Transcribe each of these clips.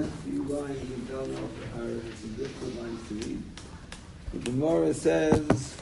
last few lines we don't know are some difficult lines to read. The Gemara says,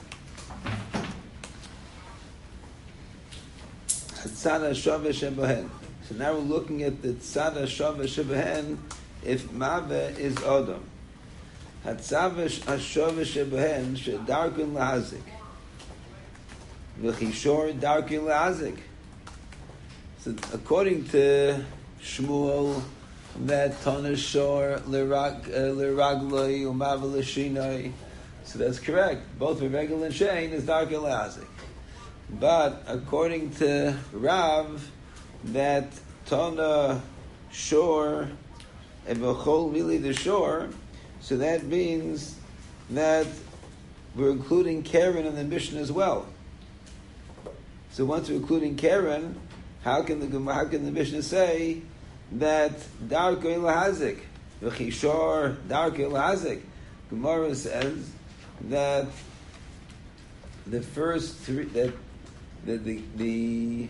Tzad HaShaveh Shebehen. So now we're looking at the Tzad HaShaveh Shebehen if Maveh is Odom. Tzad HaShaveh Shebehen shedarkin lahazik. V'chishor darkin lahazik. So according to Shmuel, that Tana Shor Liragloi Umav L'Shinoi. So that's correct. Both Regel and Shein is dark elazik. But according to Rav, that Tana Shor and Bechol Mili the Shor, so that means that we're including Karen in the Mishnah as well. So once we're including Karen, how can the Mishnah say that Darkei Lahazik, V'chishor Darkei Lahazik? Gemara says that the first three, that the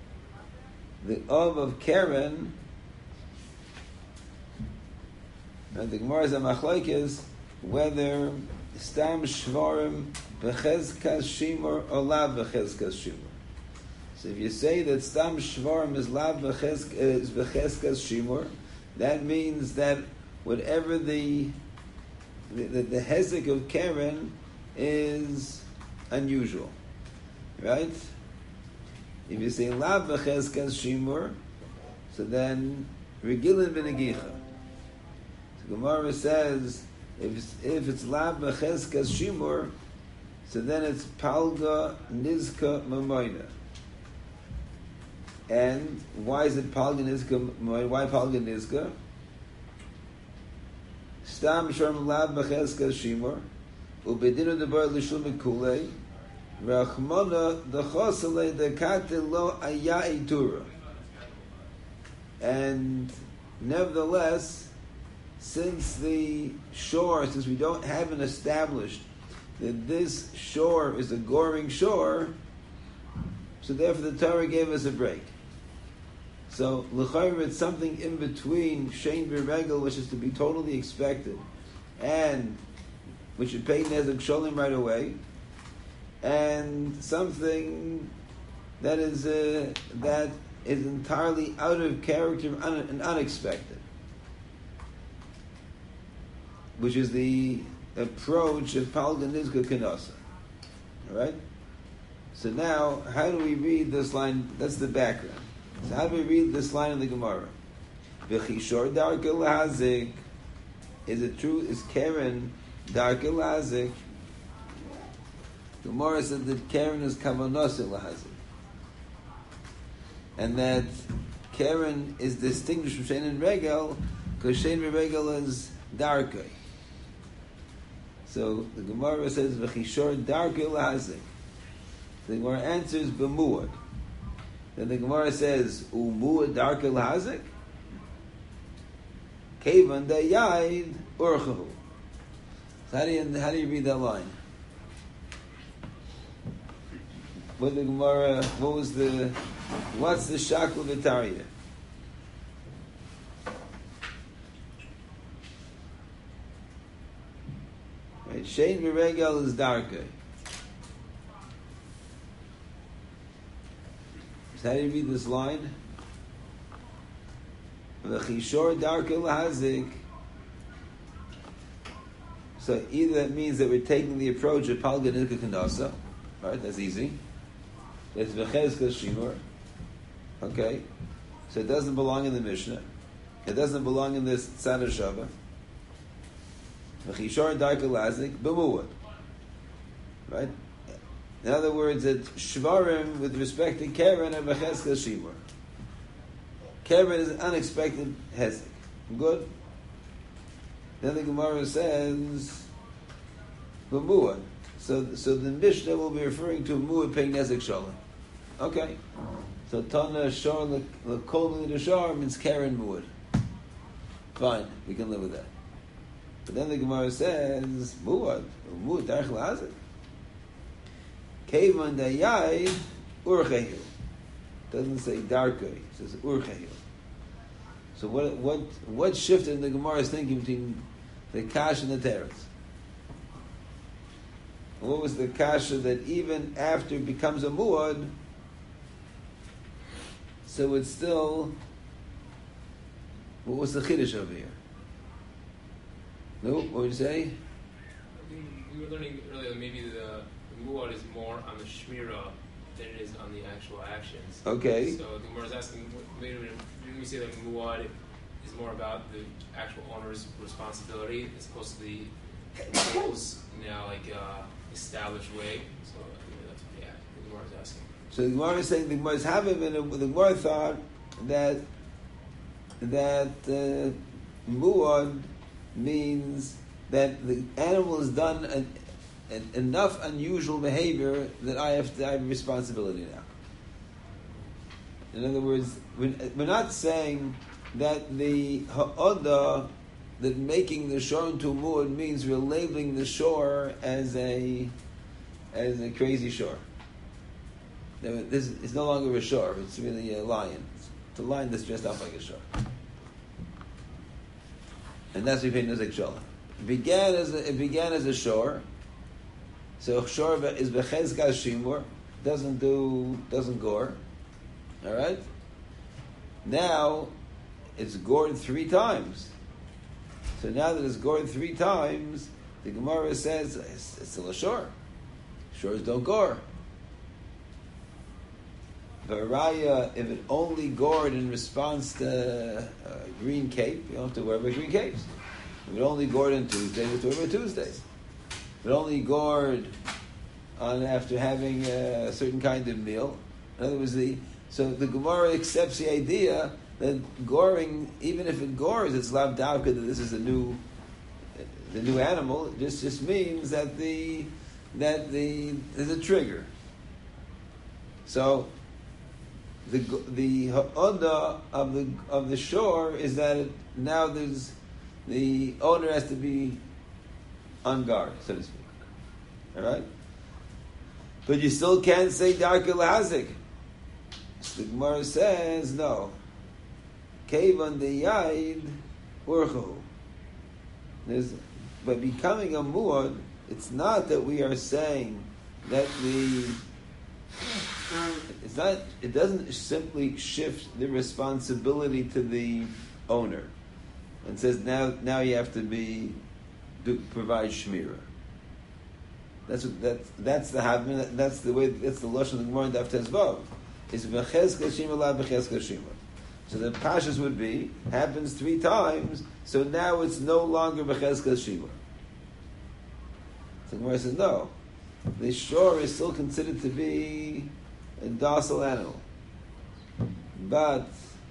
of Karen, and the Gemara says Machlokes whether Stam Shvarim B'chezkas Shimur or Lav B'chezkas Shimur. So if you say that Stam Shvarim is Lav B'chezkas Shimur, that means that whatever the hezek of Karen is unusual, right? If you say Lav B'chezkas Shimur, so then Regilin B'negicha. So Gemara says if it's Lav B'chezkas Shimur, so then it's Palga Nizka Mamoina. And why is it Palga Nizka? Why Palga Nizka? Stam Sharm Lav B'chezkas Shimur Ubedinu Debar L'Shul Mikulei Rachmona D'Chosele Dekate Lo Aya Eitura. And nevertheless, since we haven't established that this shore is a goring shore, so therefore the Torah gave us a break. So l'chayr, it's something in between shein v'regel, which is to be totally expected, and we should pay nezek sholim right away, and something that is entirely out of character and unexpected, which is the approach of Palga Nizka Kanasa. All right. So now, how do we read this line? That's the background. So how do we read this line in the Gemara? V'chishor darke lahazik. Is it true? Is Karen darke lahazik? The Gemara said that Karen is kavanos lahazik, and that Karen is distinguished from Shein and Regel because Shein and Regel is darke. So the Gemara says v'chishor darke lahazik. The Gemara answers b'muad. Then the Gemara says umuad darke lahazik. Kevan dayayid urchahu. So how do you read that line? What's the shakl v'tarya? Right, Shein v'regel is darke. How do you read this line? V'chishor darke lahazik. So either that means that we're taking the approach of Palga Nizka Kanasa, right? That's easy. It's v'chezkas shimur. Okay, so it doesn't belong in the Mishnah. It doesn't belong in this Tzad HaShaveh. V'chishor darke lahazik b'muad. Right. In other words, it's Shvarim with respect to Karen and B'chezkas Shimur. Karen is an unexpected hezek. Good? Then the Gemara says, B'muad. So the Mishnah will be referring to Muad paying Nezek Shalom. Okay. So Tana Shor L'Kol L'Shar means Karen Muad. Fine, we can live with that. But then the Gemara says, Muad Darch L'Hazik. Kevan dayai urchehil. Doesn't say darkei, it says urchehil. So So what shifted in the Gemara's thinking between the Kash and the Teretz? What was the Kasha that even after it becomes a Muad, so it's still, what was the Chiddush over here? No, what would you say? I think we were learning earlier that maybe the Muad is more on the Shmira than it is on the actual actions. Okay. So the Gemara is asking, wait a minute, didn't we say that Muad is more about the actual owner's responsibility as opposed to the rules now established way? So that's what the Gemara is asking. So the Gemara is saying the Gemara is having the Gemara thought that Muad means that the animal has done enough unusual behavior that I have responsibility now. In other words, we're not saying that the ha'odah, that making the shore into a muad means we're labeling the shore as a crazy shore. This is no longer a shore; it's really a lion. It's a lion that's dressed up like a shore, and that's what we paid Nizek Shalom. It began as a shore. So shore is bechezkas shimur, doesn't gore. All right. Now it's gored 3 times. So now that it's gored 3 times, the Gemara says it's still a shore. Shores don't gore. Varaya, if it only gored in response to a green cape, you don't have to wear green capes. If it only gored on Tuesday, you have to wear Tuesday. If it only gored after having a certain kind of meal, in other words, so the Gemara accepts the idea that goring, even if it gores, it's lav davka that this is the new animal. It just means that there's a trigger. So the ha'odah of the shore is that now the owner has to be on guard, so to speak. All right, but you still can't say dark lazik. So the Gemara says no. Kevan de yaid urchu. By becoming a muad, it's not that we are saying that it doesn't simply shift the responsibility to the owner and says now you have to provide shmira. That's the havmin. That's the way. That's the lashon of the Gemara in Daf Tezvav. It's b'chezkas shima la b'chezkas shima. So the pashas would be happens 3 times. So now it's no longer b'chezkas shima. So the Gemara says no. The shore is still considered to be a docile animal, but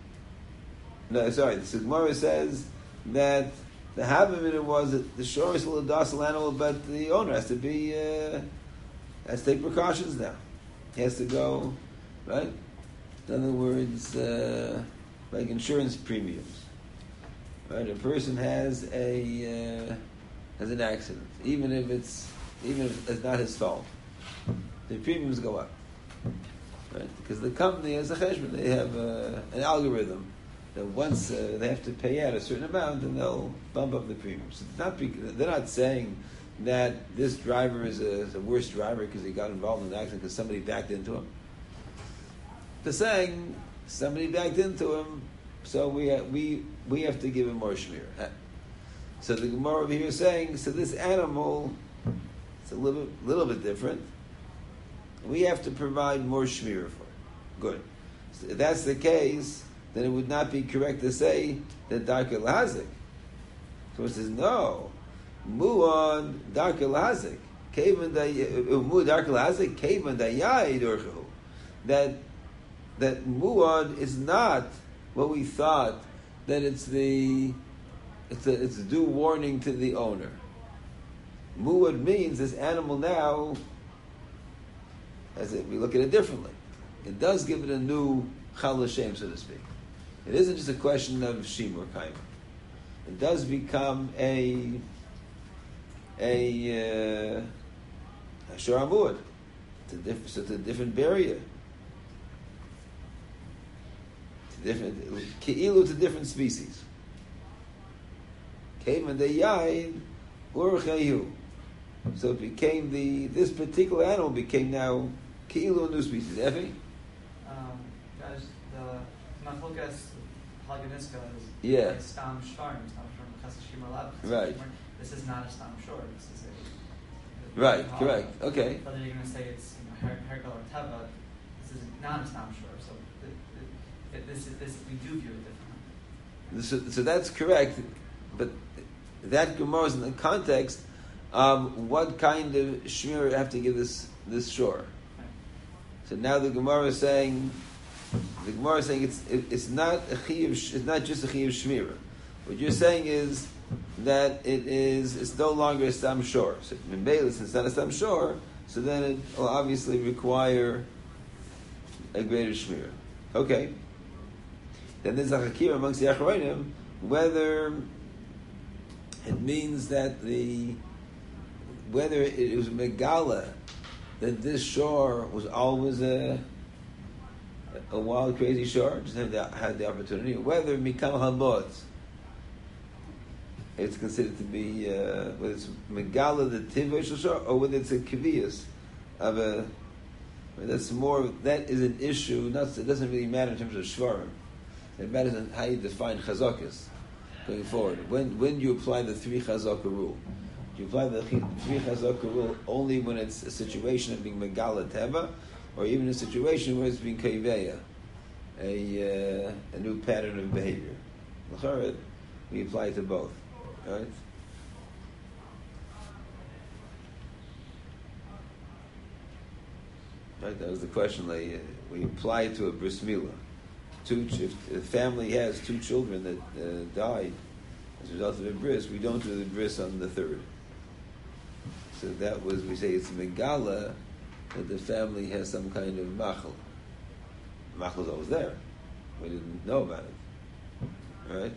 the Gemara says that the havamina was that the shore is still a docile animal, but the owner has to take precautions now. He has to go, right? In other words, like insurance premiums, right? A person has an accident, even if it's not his fault, the premiums go up, right? Because the company has a cheshbon, they have an algorithm that once they have to pay out a certain amount, and they'll bump up the premiums. They're not saying that this driver is a worse driver because he got involved in an accident because somebody backed into him. They're saying somebody backed into him, so we have to give him more shmir. So the Gemara over here is saying, so this animal, it's a little bit different. We have to provide more shmir for it. Good. So if that's the case, then it would not be correct to say that darka lazik. So it says no. Muad darka lazik. Muad darka lazik. Kevan dayai dorchu. That muad is not what we thought. That it's a due warning to the owner. Muad means this animal now, we look at it differently. It does give it a new chal Hashem, so to speak. It isn't just a question of shimur kaima. It does become a shor amuad. It's a different barrier. different. Ke'ilu to different species. Came and they yain urchehu. So it became this particular animal became now Ke'ilu a new species. Effie? Guys, the Machlokas Halaganiska is Yeah. Stam Shvarim, Stam Shvarim, Chasashim Alab. Right. This is not a Stam Shor. This is a Right, correct. Okay. Whether you're going to say it's Herkel or Teva, this is not a Stam Shor. So this we do view it differently. So that's correct, but that Gemara is in the context of what kind of shmir you have to give this shore. Right. So now the Gemara is saying it's not a chiyuv, it's not just a chiyuv shmira. What you're saying is that it's no longer a stam shore. So in Beilis, it's not a stam shore, so then it will obviously require a greater shmira. Okay. Then there's a hakir amongst the Achronim whether it means that whether it was megala that this shore was always a wild, crazy shore, just had the opportunity, whether mikam hamod it's considered to be whether it's megala the tivah shore or whether it's a kaviyas of a. That is an issue. It doesn't really matter in terms of shvarim. It matters in how you define chazakas going forward. When you apply the 3 chazaka rule, do you apply the 3 chazaka rule only when it's a situation of being megala teva, or even a situation where it's being kaiveya, a new pattern of behavior? We apply it to both, right? Right, that was the question. We apply it to a bris milah. If a family has 2 children that died as a result of a bris, we don't do the bris on the 3rd. So we say it's megala that the family has some kind of machal. Machal is always there. We didn't know about it. Right?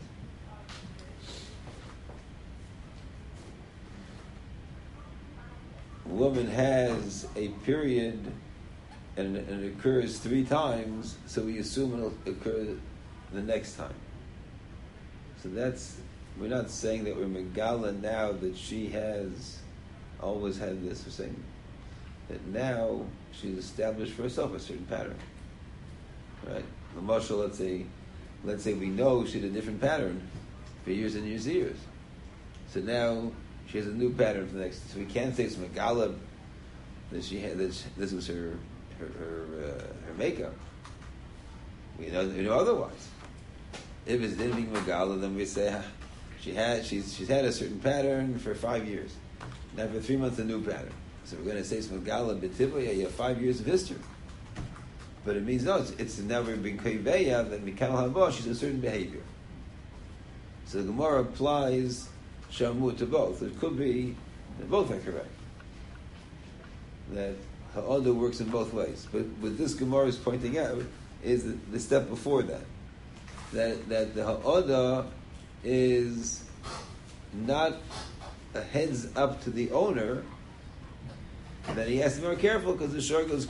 A woman has a period and it occurs 3 times, so we assume it'll occur the next time. So we're not saying that we're megala now that she has always had this. We're saying that now she's established for herself a certain pattern. Right? The marshal, let's say we know she had a different pattern for years and years and years. So now she has a new pattern for the next. So we can't say it's megala that she had this was her makeup. We know otherwise. If it's didn't being megala, then we say she's had a certain pattern for 5 years. Now for 3 months a new pattern. So we're going to say it's megala b'tivya. You have 5 years of history. But it means no. It's never been kaiveya that mikal haba. She's a certain behavior. So the Gemara applies shamu to both. It could be that both are correct. That ha'odah works in both ways. But what this Gemara is pointing out is the step before that. That the ha'odah is not a heads up to the owner that he has to be more careful because the shore has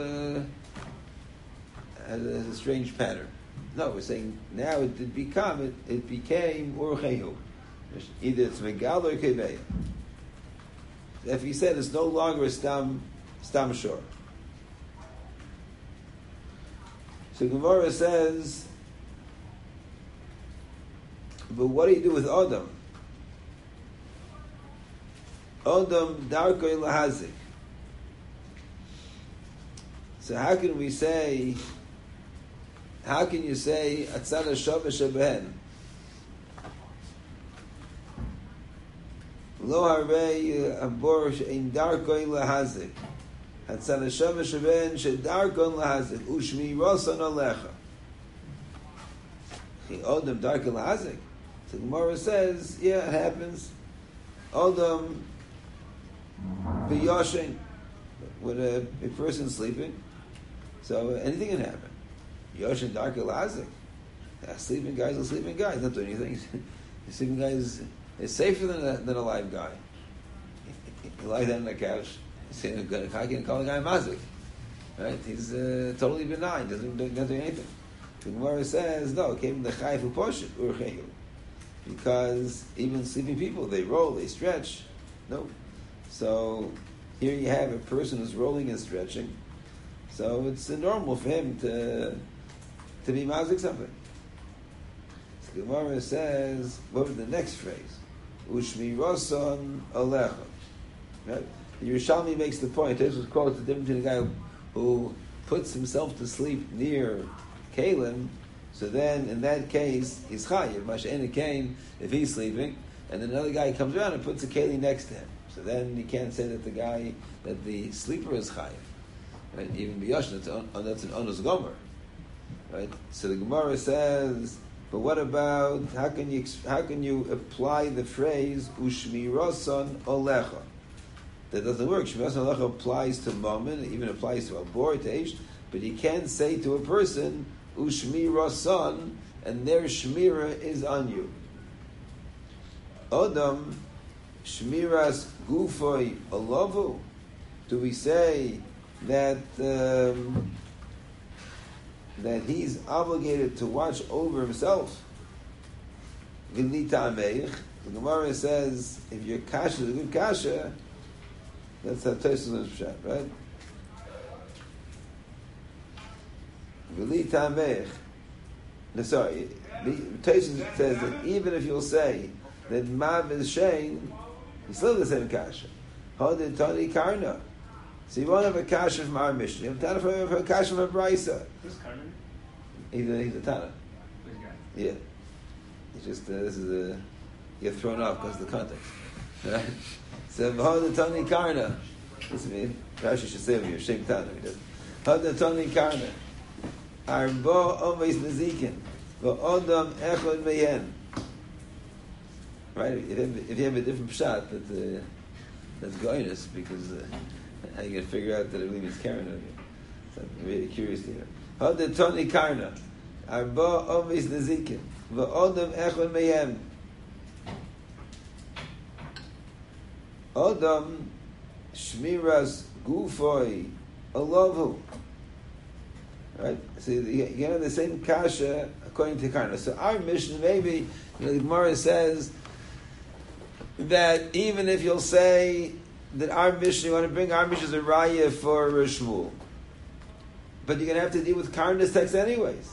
a strange pattern. No, we're saying now it became urchehu. Either it's megal or keveya. If he said it's no longer a stam shor. So Gemara says, but what do you do with Adam? Adam darkoi lahazik. So how can you say atzad hashava sheben? Lo harei abor she'in darkoi lahazik. Atzad hashava sheben she'darkon lahazik. Ushmi rosan alecha. Adam darkoi lahazik. So Gemara says, yeah, it happens. Adam b'yoshin, when a person's sleeping, so anything can happen. Yoshin dark elazik. Sleeping guy's a sleeping guy. He's not doing anything. The sleeping guy is safer than a live guy. He lies down on the couch. He's saying, "I can call the guy mazik." Right? He's totally benign. Doesn't do anything. The Gemara says, no, it came from the Chayef Uposhet, Urcheyu. Because even sleeping people, they roll, they stretch. No. So here you have a person who's rolling and stretching. So it's normal for him to be mazik something. So the Gemara says, what was the next phrase? Ushmiroson alecha. Right? The Yerushalmi makes the point. This was quotes the difference between a guy who puts himself to sleep near Kalim. So then, in that case, he's chayiv. Masha'en kain if he's sleeping, and then another guy comes around and puts a keli next to him. So then you can't say that the sleeper is chayiv. Right? Even biyosh, that's an onus gomer. Right? So the Gemara says, but what about how can you apply the phrase ushmiroson olecha? That doesn't work. Shmiroson olecha applies to mammon, even applies to abor, to ish, but you can't say to a person ushmiroson, and their shmira is on you. Adam shmiras gufoy alavu. Do we say that he's obligated to watch over himself? V'lita ameich. The Gemara says, if your kasha is a good kasha, that's how Tosfos Pshat, right? V'lita ameich. No, sorry. Tosfos says that even if you'll say that Mav is Shein, he's still the same kasha. Hodin Tani Karna. So you won't have a kasha from our Mishnah. You have a kasha from a Brisa. Who's Karna? He's a Tana. Who's guy? Yeah. It's just, you're thrown off because of the context. Right? So, V'hoda Tani Karna. This means, Rashi should say of you, Shem Tana. V'hoda Tani Karna. Arbo Omeis Nezikin. V'odam Echod Meyen. Right? If you have a different pshat, that's goyness, because how you can figure out that it really means Karen over here. So I'm really curious to hear. Hoda Toni Karna. Arba Omis Nezikin. V'odam Echon Meyem. Odam Shmiras Gufoy Alavu. Right? So you have the same kasha according to Karna. So our mission, maybe, the Gemara says that even if you'll say that our mission, you want to bring our mission as a raya for Shmuel, but you're going to have to deal with Karna's text anyways.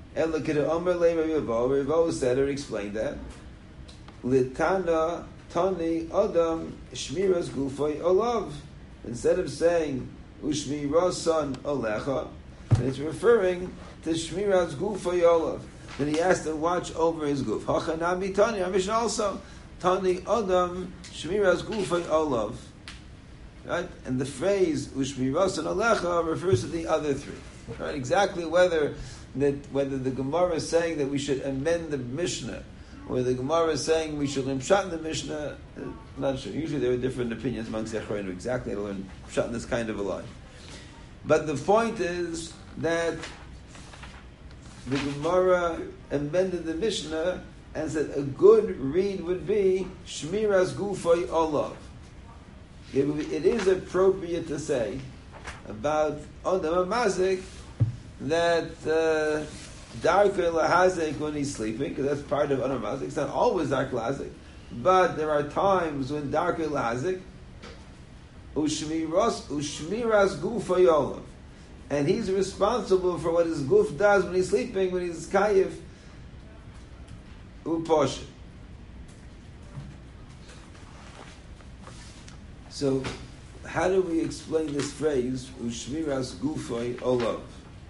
Revo said or explained that. Litana Tani Adam Shmiras Gufoy Olav. Instead of saying Ushmirason Olecha, and it's referring to Shmiras Gufoy Olav. Then he has to watch over his guf. Hachanami Tani, our mission also. Tani Adam Shmiras Gufoy Olav. Right? And the phrase Ushmirason Alecha refers to the other three. Right? Exactly whether the Gemara is saying that we should amend the Mishnah, or the Gemara is saying we should learn Pshat in the Mishnah, I'm not sure. Usually there are different opinions amongst Echroinu exactly how to learn Pshat in this kind of a line. But the point is that the Gemara amended the Mishnah and said a good read would be Shmiras Gufoy Olav. It is appropriate to say about Odam Mazik that Darkei Lahazik when he's sleeping, because that's part of Odam Mazik. It's not always Darkei Lahazik, but there are times when Darkei Lahazik Ushmiras Gufoy Olav, and he's responsible for what his guf does when he's sleeping, when he's kayif uposhet. So, how do we explain this phrase, Ushmiras Gufoy Olav?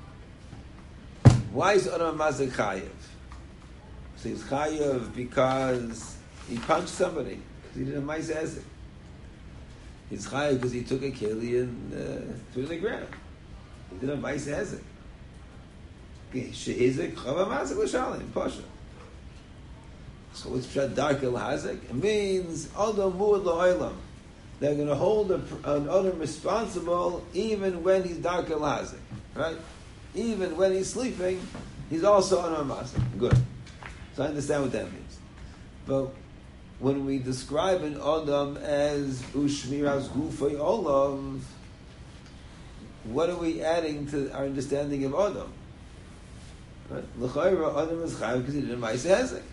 Why is Odam Mazik chayiv? So he's chayiv because he punched somebody, because he did a ma'aseh hezek. He's chayiv because he took a keli and threw it in the ground. He did a ma'aseh hezek. She'ezek chava mazik l'shalim, pasha. So what's pshat darkei lahazek? It means Odam muad la'olam. They're going to hold an Odam responsible even when he's darkei lahazek, right? Even when he's sleeping, he's also Odam mazik. Good. So I understand what that means. But when we describe an Odam as Ushmiras Gufoy Olav, what are we adding to our understanding of Odam? Right? L'chayra Adam is chayav because he did a ma'aseh hezek.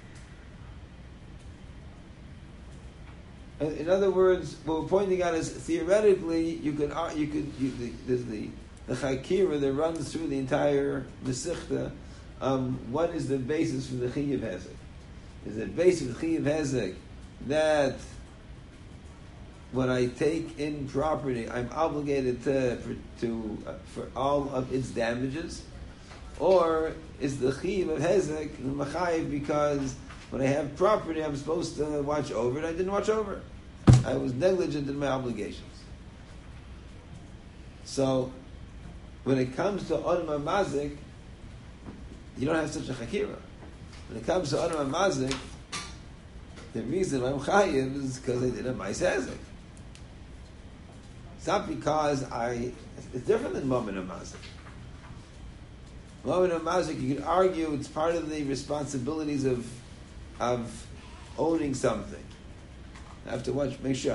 In other words, what we're pointing out is theoretically there's the chakira that runs through the entire Mesichta. What is the basis for the Chiyuv Hezek? Is the basis of the Chiyuv Hezek that when I take in property, I'm obligated for all of its damages, or is the Chiyuv of Hezek the Machayev because when I have property, I'm supposed to watch over it. I didn't watch over it. I was negligent in my obligations. So, when it comes to Adam HaMazik, you don't have such a chakira. When it comes to Adam HaMazik, the reason I'm chayiv is because I did a ma'aseh hezek. It's not because it's different than Mammon HaMazik. Mammon HaMazik, you could argue it's part of the responsibilities of owning something. I have to make sure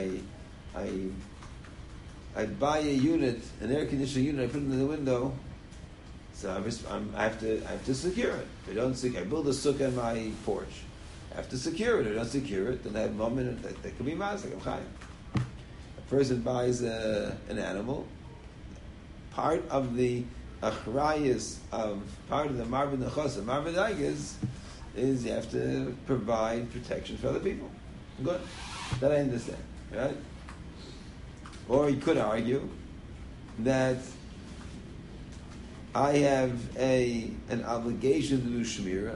I buy a unit, an air conditioning unit, I put it in the window, so I have to secure it. If I don't I build a sukkah on my porch. I have to secure it. If I don't secure it, then I have a moment that could be mazik. I'm chayim. A person buys an animal. Part of the achrayus part of the marvin nechasa, marvin daigas, is you have to provide protection for other people. Good. That I understand, right? Or you could argue that I have an obligation to do shmira,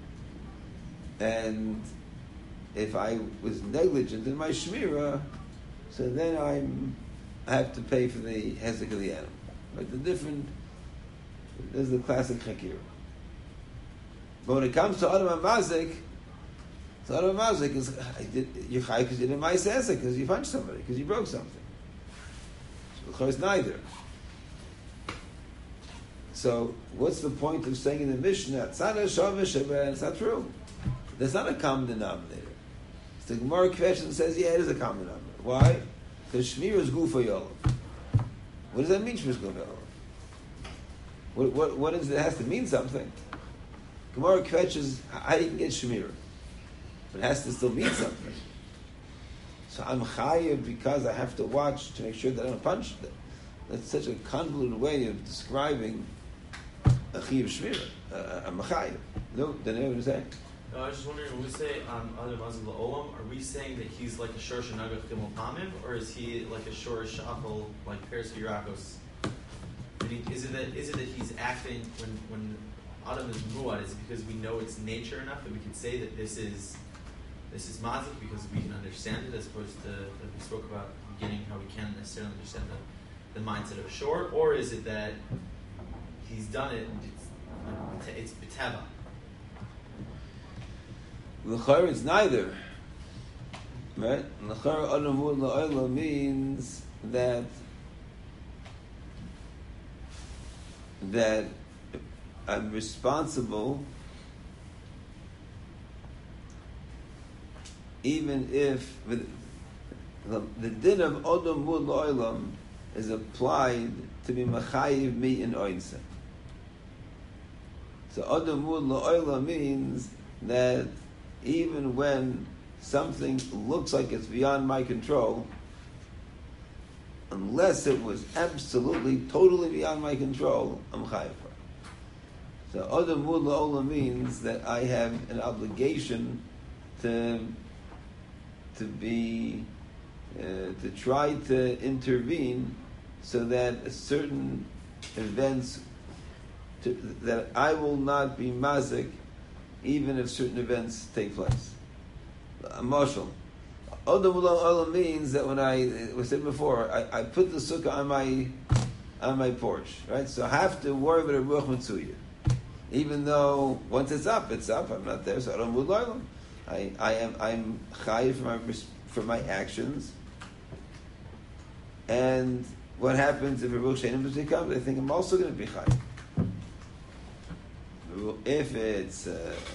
and if I was negligent in my shmira, so then I have to pay for the hezek of the animal. Right? This is the classic chakira. But when it comes to Adam HaMazik, so Adam HaMazik is you're chai because you didn't ma'aseh hezek, because you punched somebody, because you broke something. So it's neither. So what's the point of saying in the Mishnah, it's not true. That's not a common denominator. So the Gemara question says, yeah, it is a common denominator. Why? Because Shmir is Gufa Yolam. What does that mean, Shmir is Gufa Yolam? What is it? It has to mean something. Gemara questions how you can get Shmir. But it has to still mean something. So I'm chayiv because I have to watch to make sure that I don't punch them. That's such a convoluted way of describing a chiyuv shmira. I'm a chayiv. No, did anyone say? I was just wondering, when we say Adam Mazim La'olam, are we saying that he's like a Shor Shanagach Gimel Pamim, or is he like a Shor Shachol, like Peres Yirakos? Is it that he's acting when Adam is Muad? Is it because we know its nature enough that we can say that this is mazik because we can understand it, as opposed to that we spoke about at the beginning, how we can't necessarily understand the mindset of a short? Or is it that he's done it and it's beteva? L'chayr, it's neither. Right? L'chayr adamud la'olam means that I'm responsible even if the din of Odom Mud Lo'olam is applied to be Machayiv me in Oinsa. So Odom Mud Lo'olam means that even when something looks like it's beyond my control, unless it was absolutely, totally beyond my control, I'm Chayiv for it. So Odom Mud Lo'olam means that I have an obligation to try to intervene so that certain events that I will not be mazik even if certain events take place. Marshal. Odom Olam means that when we said before, I put the sukkah on my porch, right? So I have to worry about a ruach matzuya. Even though once it's up, I'm not there, so Odom Olam. I'm chayiv for my actions, and what happens if a ruach she'enim comes? I think I'm also going to be chayiv. If it's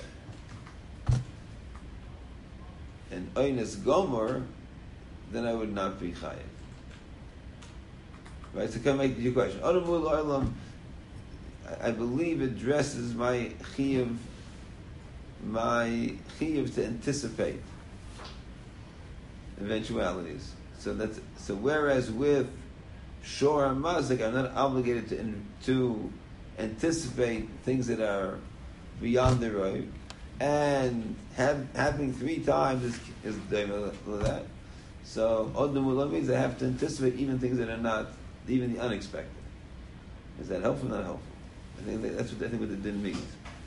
an oines gomer, then I would not be chayiv. Right? So come make your question. I believe addresses my chiyuv to anticipate eventualities. So whereas with shor and mazik, I'm not obligated to anticipate things that are beyond the road, and having 3 times is that. So odom means I have to anticipate even things that are not even the unexpected. Is that helpful or not helpful? I think that's what the din means.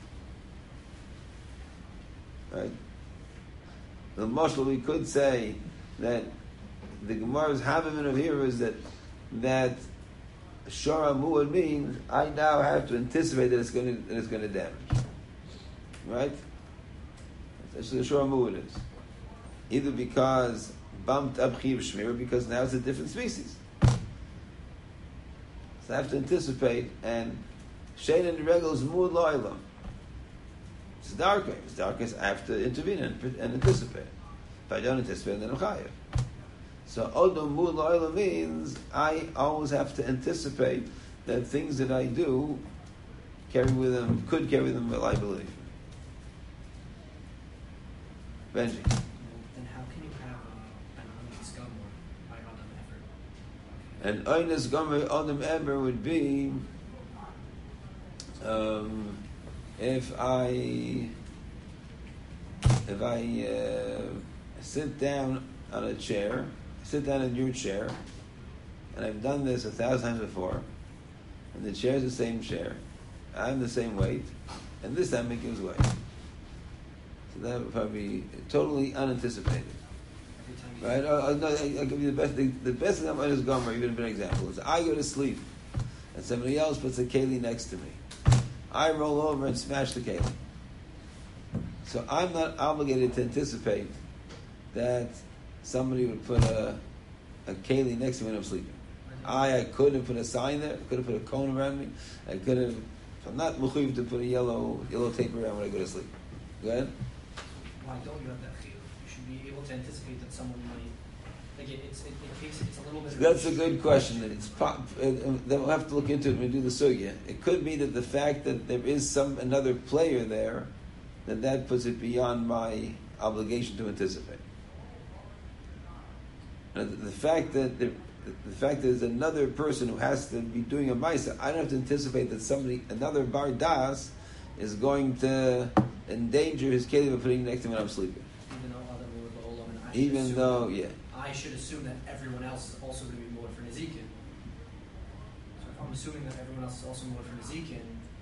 Right? The mashal we could say that the Gemara's havamim of here is that shara muad means I now have to anticipate that it's going to damage. Right? That's what the shara muad is. Either because bumped up chiv shmir, because now it's a different species. So I have to anticipate, and shein and the regal is muad lo'ilam. It's darker. It's darker. I have to intervene and anticipate. If I don't anticipate, then I'm chayav. So odom muad lo'ilam means I always have to anticipate that things that I do could carry with them liability. Benji. Then how can you have an honest gomer by Adam ever? An honest gomer Adam ever would be if I sit down on a chair, sit down in your chair, and I've done this 1,000 times before, and the chair is the same chair, I'm the same weight, and this time it gives way. So that would probably be totally unanticipated. Right? I'll give you the best example is Gomer, even an example. Is I go to sleep, and somebody else puts a keli next to me. I roll over and smash the keli. So I'm not obligated to anticipate that somebody would put a keli next to me when I'm sleeping. I could have put a sign there. I could have put a cone around me. I could have. So I'm not mechuyev to put a yellow tape around when I go to sleep. Go ahead. Why don't you have that chiyuv? You should be able to anticipate that someone might. Like it's a little bit. That's a good question. Then we'll have to look into it when we do the sugya. It could be that the fact that there is another player there, that puts it beyond my obligation to anticipate. Now, the fact that there's another person who has to be doing a ma'isa, I don't have to anticipate that another bar das, is going to endanger his keli by putting it next to me when I'm sleeping. I should assume that everyone else is also going to be more for Nezikin. So if I'm assuming that everyone else is also more for Nezikin,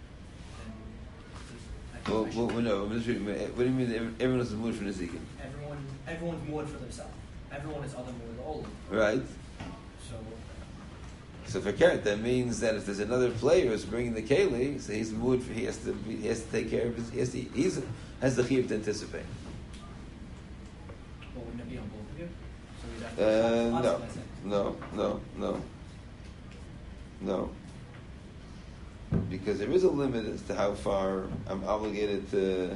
then no. What do you mean everyone else is more for Nezikin? Everyone's more for themselves. Everyone is other more the old. Right. So for Keret, that means that if there's another player who's bringing the keli, so he's moved. He has to take care of his. He has the chiyuv to anticipate. Well, wouldn't it be on both of you? So No. Because there is a limit as to how far I'm obligated to.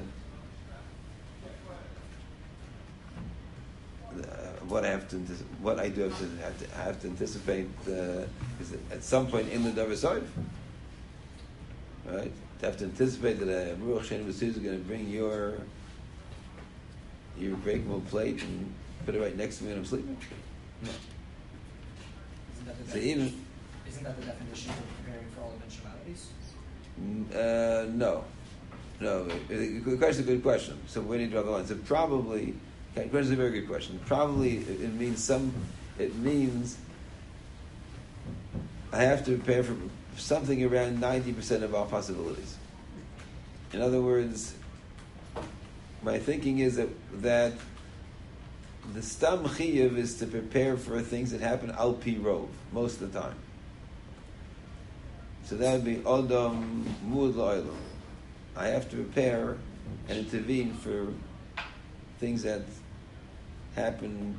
What I do have to anticipate is at some point in the davar soif, right? To have to anticipate that a Ruach Shen is going to bring your breakable plate and put it right next to me when I'm sleeping. No. Isn't that the definition of preparing for all eventualities? No. The question is a good question. So where do you draw the line? So probably. Okay, question is a very good question. Probably it means I have to prepare for something around 90% of all possibilities. In other words, my thinking is that the stam chiyuv is to prepare for things that happen al pi rov most of the time. So that would be odom muad lo'ilam. I have to prepare and intervene for things that happen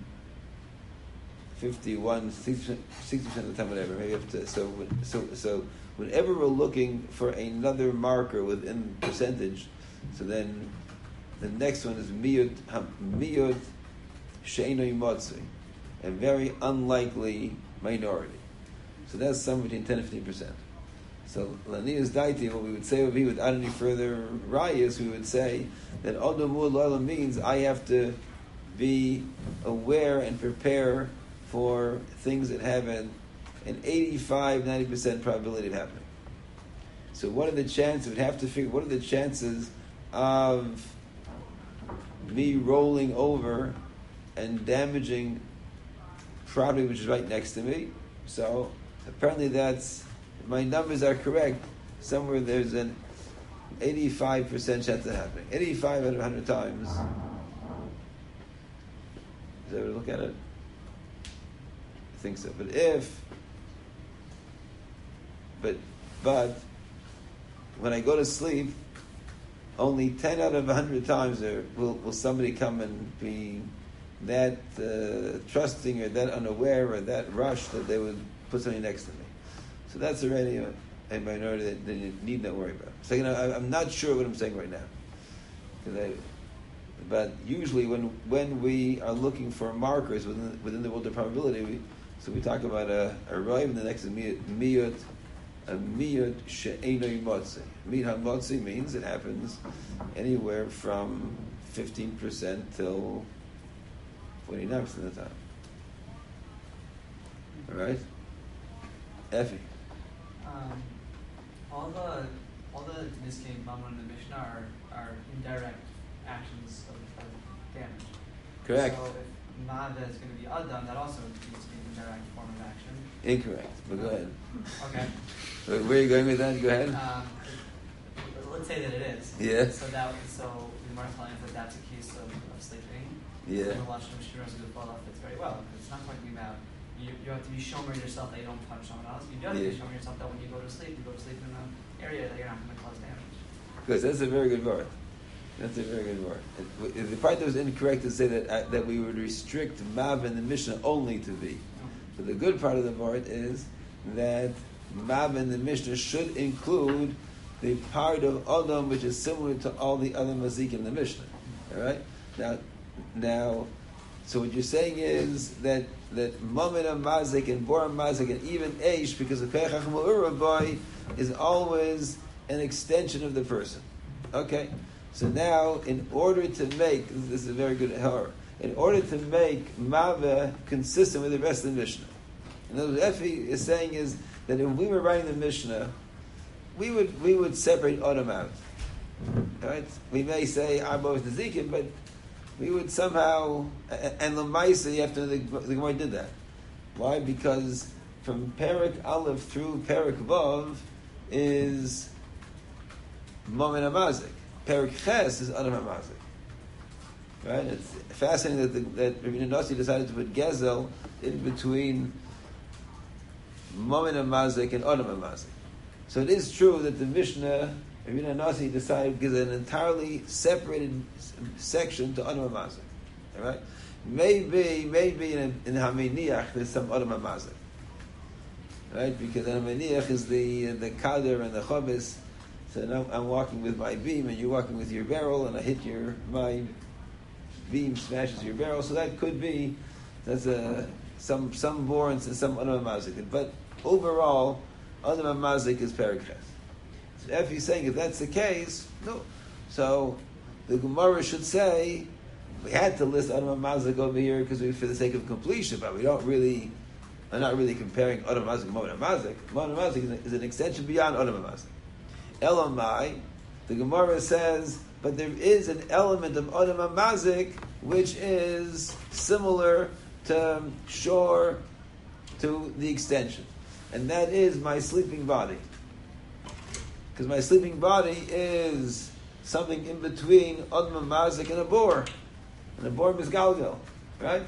51, 60% of the time, whatever. Maybe up to so whenever we're looking for another marker within percentage, so then the next one is miyud she'enoi motzi, a very unlikely minority. So that's somewhere between 10 and 15%. So Lanias Daiti, what we would say would be, without any further rayas, we would say that Adam Mul Loila means I have to be aware and prepare for things that have an 85-90% probability of happening. So what are the chances? We'd have to figure what are the chances of me rolling over and damaging property which is right next to me. So apparently that's, if my numbers are correct, somewhere there's an 85% chance of happening. 85 out of 100 times. Is that way to look at it? I think so. But when I go to sleep, only 10 out of 100 times will somebody come and be that trusting or that unaware or that rushed that they would put something next to me. So that's already a minority that you need not worry about. So I'm not sure what I'm saying right now. But usually when we are looking for markers within the world of probability, we talk about a roiv, and the next is miyut she'enoi motzi. Miyut ha-motzi means it happens anywhere from 15% till 49% of the time. All right, Effie. All the Niskei Mamon in the Mishnah are indirect actions of damage. Correct. So if Mada is going to be Adam, that also needs to be an indirect form of action. Incorrect, but go ahead. Okay. Where are you going with that? Go ahead. Let's say that it is. Yeah. So we might find that that's a case of sleeping. Yeah. And the Lashon of Shiraz would fall off fits very well. It's not talking about you have to be shomer yourself that you don't touch someone else. You do have to be shomer yourself that when you go to sleep in an area that you're not going to cause damage. Good. That's a very good word. That's a very good word. The part that was incorrect is to say that we would restrict Mav in the Mishnah only to V. But the good part of the word is that Mav in the Mishnah should include the part of Adam which is similar to all the other mazik in the Mishnah. All right? Now, so what you're saying is that Mamina Mazik and Bora Mazik and even Eish, because the Pechach Ma'urabai is always an extension of the person. Okay? So now, in order to make, this is a very good horror, in order to make Mava consistent with the rest of the Mishnah. And what Effie is saying is that if we were writing the Mishnah, we would separate Adam out. Right? We may say Arba with the Zikim, but we would somehow, and Lamaisa, you have to know the Gemara did that. Why? Because from Perik Aleph through Perik Vav is Momen HaMazik. Perik Ches is Adam HaMazik. Right? It's fascinating that Rabbi Nasi decided to put Gezel in between Momen HaMazik and Adam HaMazik. So it is true that the Mishnah, Rabbi Nasi decided, gives an entirely separated section to Adam HaMazik. All right? Maybe in Haminiach there's some Adam HaMazik. Right? Because Haminiach is the Kader and the Chobis. So now I'm walking with my beam and you're walking with your barrel and I hit my beam smashes your barrel. So that could be, that's some warrants and some Adam HaMazik. But overall, Adam HaMazik is Perik Ches. So if he's saying if that's the case, no. So the Gemara should say, we had to list Adam HaMazik over here because for the sake of completion, but are not really comparing Adam HaMazik and Momen HaMazik. Momen HaMazik is an extension beyond Adam HaMazik. Elamai, the Gemara says, but there is an element of Adam HaMazik which is similar to shore to the extension. And that is my sleeping body. Because my sleeping body is something in between Adam HaMazik and a bor. And a bor is Galgal. Right?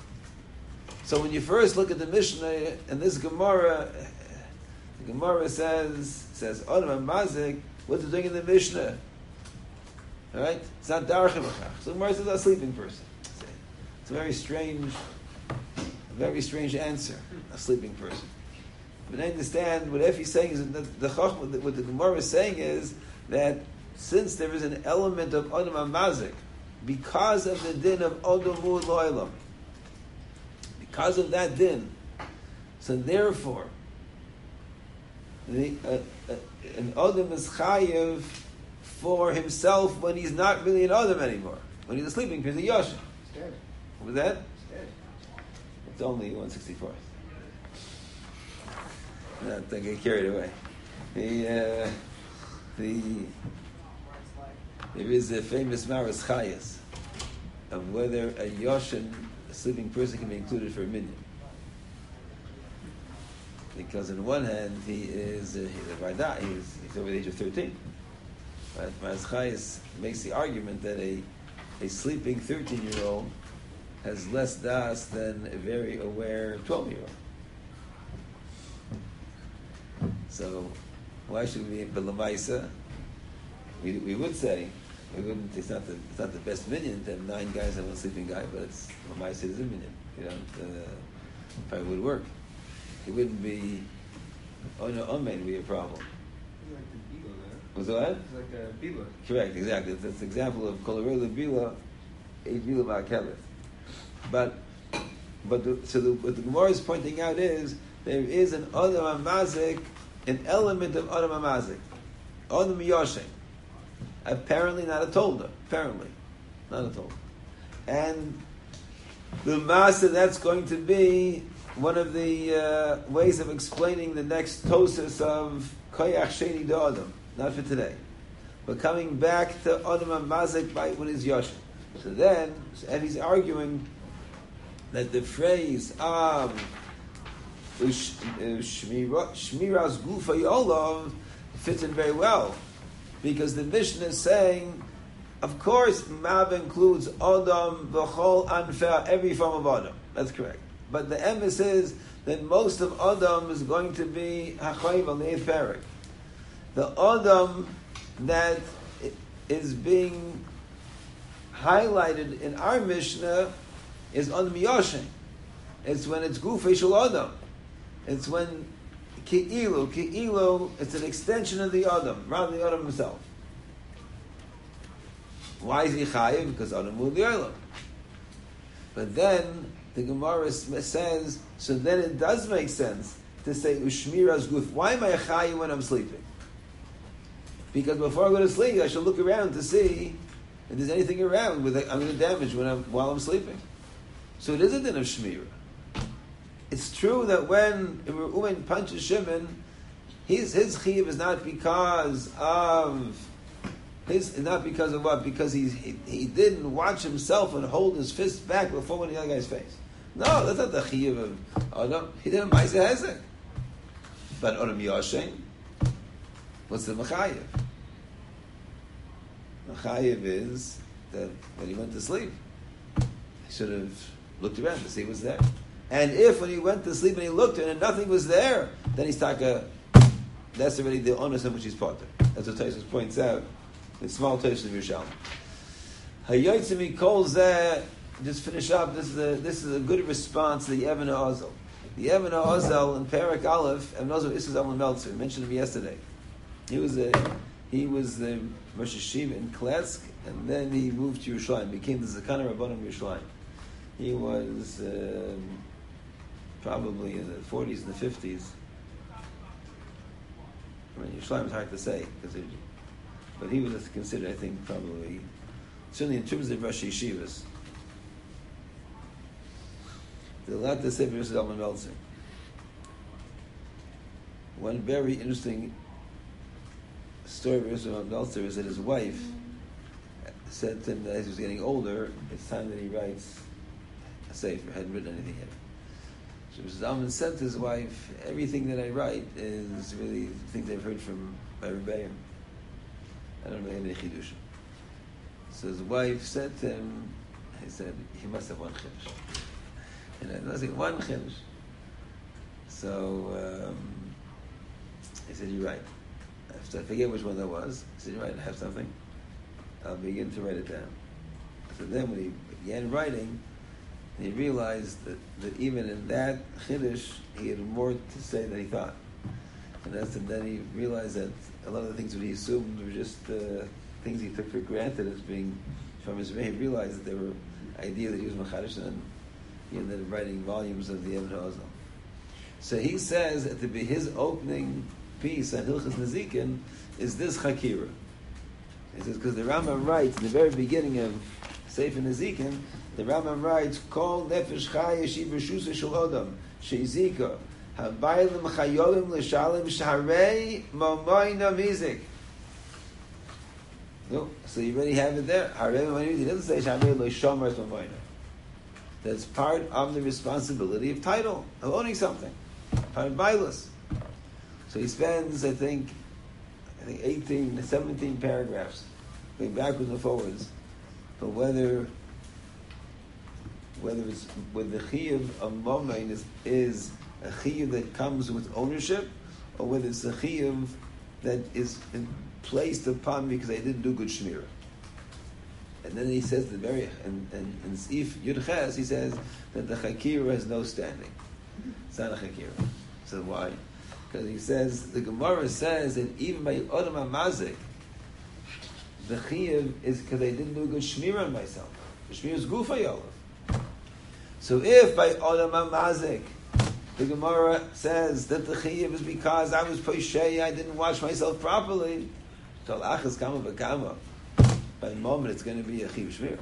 So when you first look at the Mishnah and this Gemara, the Gemara says Adam HaMazik, what's it doing in the Mishnah? All right? It's not Darach Machach. So the Gemara says a sleeping person. It's a very strange answer, a sleeping person. But I understand what Effie's saying is that what the Gemara is saying is that since there is an element of Adam HaMazik, because of the din of Adam Mul Lo'olam, because of that din, so therefore, An Adam is chayiv for himself when he's not really an Adam anymore. When he's sleeping, he's a Yoshin. It's dead. What was that? It's dead. It's only 164th. Not to get carried away. There is a famous Maris Chayas of whether a Yoshin, a sleeping person, can be included for a minyan. Because on one hand, he's a Vada, he's over the age of 13. But Maris Chayas makes the argument that a sleeping 13-year-old has less das than a very aware 12-year-old. So, why should we be Belamaisa? We would say it's not the best minion to have 9 guys and one sleeping guy, but it's Belamaisa is a minion. You know, probably would work. It wouldn't be would be a problem. It's like the Bila there. Was that? It's like a Bila. Correct, exactly. That's the example of Kolorela Bila, a Bila Ma'akevet. But what the Gemara is pointing out is there is an Adam HaMazik, an element of Adam HaMazik, Adam Yoshin. Apparently not a Tolda. Apparently not a Tolda. And the Masa, that's going to be one of the ways of explaining the next Tosis of Koyach Sheni Da Adam. Not for today. But coming back to Adam HaMazik by when he's Yoshin. So then, and he's arguing that the phrase Shmiras Gufa Yolav fits in very well. Because the Mishnah is saying, of course, Mav includes Adam, V'chol, Anfa, every form of Adam. That's correct. But the emphasis is that most of Adam is going to be Hachayiv on the 8th parak. The Adam that is being highlighted in our Mishnah is Adam Yoshin. It's when it's Gufei Shel Adam. It's when Ki'ilu, it's an extension of the Adam, rather than the Adam himself. Why is he Chayiv? Because Adam moved the Olam. But then the Gemara says, so then it does make sense to say Ushmiras Guf. Why am I Chayiv when I'm sleeping? Because before I go to sleep, I should look around to see if there's anything around with I'm going to damage while I'm sleeping. So it is a din of Shmira. It's true that when Reuven punches Shimon, his chiyuv is not because of what? Because he didn't watch himself and hold his fist back before one of the other guy's face. No, that's not the chiyuv of Adam. He didn't ma'aseh hezek. But Adam Yoshin, what's the mechayev? Mechayev is that when he went to sleep, he should have looked around to see what's there. And if when he went to sleep and he looked and nothing was there, then he's taka. That's already the onus on which he's potter. That's what Tosfos points out. The small Tosfos of Yerushalmi. Hayotzimi calls that. Just finish up. This is a good response to the Even HaOzel. The Even HaOzel in Parak Aleph, Even HaOzel is Zalman Meltzer. I mentioned him yesterday. He was the Rosh Hashiva in Klesk, and then he moved to Yerushalayim. Became the Zakana Rabbanim of Yerushalayim. He was probably in the 40s and the 50s. I mean, Yerushalayim is hard to say, but he was considered, I think, probably, certainly in terms of Rosh Yeshivas. There's a lot to say for Yosef Zalman Meltzer. One very interesting story of Yosef Zalman Meltzer is that his wife said to him that as he was getting older, it's time that he writes a sefer. Hadn't written anything yet. So Mr. Zalman said to his wife, everything that I write is really things I've heard from my Rebbeim. I don't really have any chidushim. So his wife said to him, he said, he must have one chiddush. And I was like, one chiddush. So he said, you're right. I forget which one that was. He said, you're right, I have something. I'll begin to write it down. So then when he began writing, he realized that even in that chiddush, he had more to say than he thought. And then he realized that a lot of the things that he assumed were just things he took for granted as being from his Rebbe. He realized that there were ideas that he was machadish, and he ended up writing volumes of the Even HaOzel. So he says at his opening piece on Hilchas Nezikin is this Chakira. He says, because the Rambam writes in the very beginning of Sefer Nezikin, the Rambam writes, Kol nefesh chaya shibashusa shel odam, sheizika, habaylim chayolim l'shalim shaharei mamoyna mizik. No, so you already have it there. Harei mamoyna mizik. He doesn't say shaharei l'shomer mamoyna. That's part of the responsibility of title, of owning something. Part of Bailus. So he spends, I think 18, 17 paragraphs, going backwards and forwards, but whether the chiyuv of momein is a chiyuv that comes with ownership, or whether it's a chiyuv that is placed upon me because I didn't do good shmirah. And then he says in Seif Yud Ches, he says that the chakira has no standing. It's not a chakira. So why? Because he says, the Gemara says that even by Odom HaMazik, the chiyuv is because I didn't do a good shmirah on myself. The shmirah is gufa yolav. So if by Odom HaMazik, the Gemara says that the chiyuv is because I was poshei, I didn't wash myself properly, so achas kama v'kama, by the moment it's going to be a chiyuv shmirah.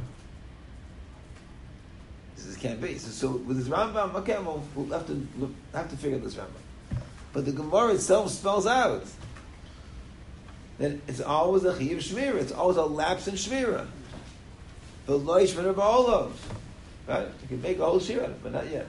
This can't be. So with this Rambam, okay, we'll have to figure out this Rambam. But the Gemara itself spells out that it's always a chiyuv shmirah. It's always a lapse in shmirah. But lo yishmer ba'olav, right? You can make a whole shir out of it, but not yet.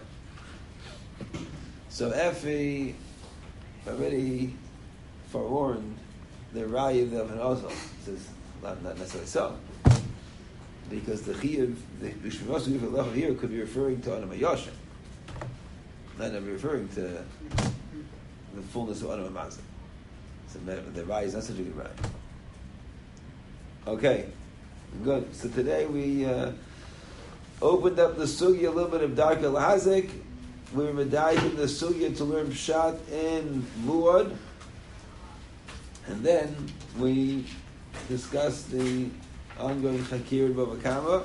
So Effie already forewarned the Raya of an Ozal. Says not necessarily so, because the chiyuv, the shmirah level here could be referring to Adam HaYosher, not referring to the fullness of Adam HaMazik. So the Raya is not such a good Raya. Okay, good. So today we opened up the sugya a little bit of Darkei Lahazik. We were medayik in the sugya to learn pshat in Muad, and then we discussed the ongoing Chakir Bava Kama.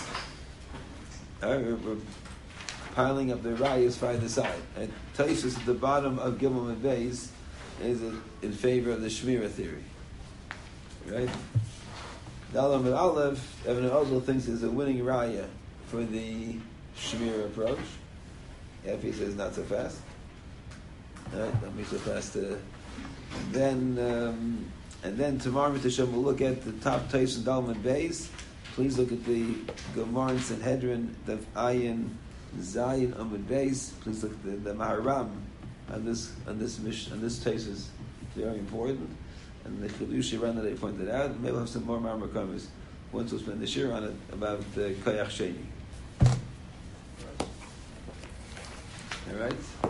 We're piling up the rayas for either side. And Taisus at the bottom of Gimel and Beis is in favor of the Shmira theory. Right? Dalam and Aleph, Evan Ozil thinks is a winning raya for the Shmira approach. Effie says not so fast. Right? Not be so fast. And then tomorrow, Mr. Shem, we'll look at the top Taisus and Dalam and Beis. Please look at the Gemara and Sanhedrin, the Ayin Zayin Amud Beis. Please look at the Maharam on this Taisus. Very important. And the Chidush Ran that I pointed out. Maybe we'll have some more Maharam Kamas once we'll spend the shir on it about Koyach Sheni. All right.